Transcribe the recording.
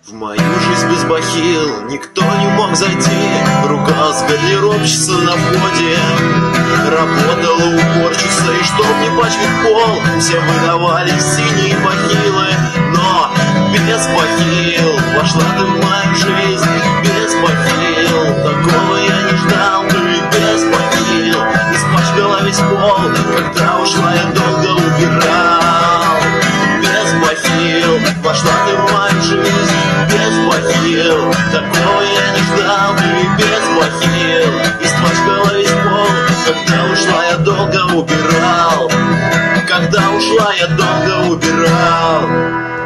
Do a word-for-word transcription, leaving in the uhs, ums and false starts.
В мою жизнь без бахил никто не мог зайти. Рука с гардеробщицы на входе работала уборщицей, и чтоб не пачкать пол, все выдавали синие бахилы. Но без бахил вошла ты в мою жизнь. Без бахил такого я не ждал. Ты без бахил испачкала весь пол. Когда ушла, я долго убирал. Без бахил вошла ты в мою жизнь. Без бахил такого я не ждал. Ты без бахил испачкала весь пол. Когда ушла, я долго убирал. Когда ушла, я долго убирал.